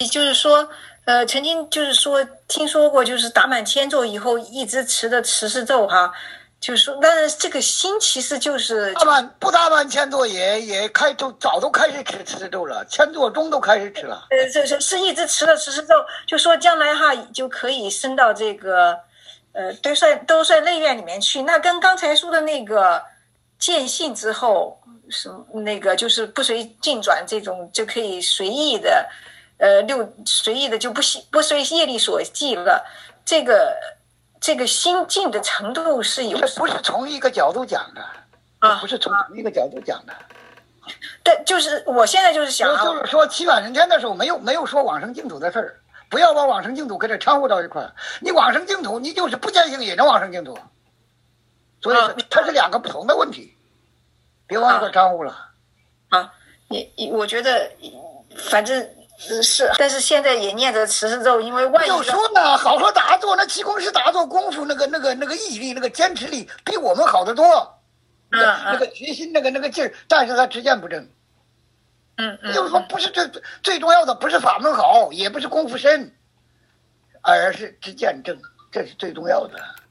就是说，曾经就是说听说过，就是打满千咒以后一直持的持世咒哈，就是说，但是这个心其实就是不打满千座也早都开始持世咒了，千座中都开始持了。 是一直持的持世咒，就说将来哈就可以升到这个兜率内院里面去。那跟刚才说的那个见性之后，什么那个就是不随境转这种就可以随意的，随意的就不随业力所系了。这个心境的程度是有， 不是从一个角度讲的啊，不是从一个角度讲的。 对，就是我现在就是想， 就是说七晚人天的时候没有说往生净土的事儿，不要把往生净土跟这掺和到一块儿。你往生净土，你就是不见性也能往生净土，所以它是两个不同的问题，别往一块掺和了。 我觉得反正。是，但是现在也念着持世咒，因为万一就说呢，好好打坐，那气功师打坐功夫，那个毅力，那个坚持力比我们好得多。那个决心，那个劲儿，但是他执见不正。就是说，不是最重要的，不是法门好，也不是功夫深，而是执见正，这是最重要的。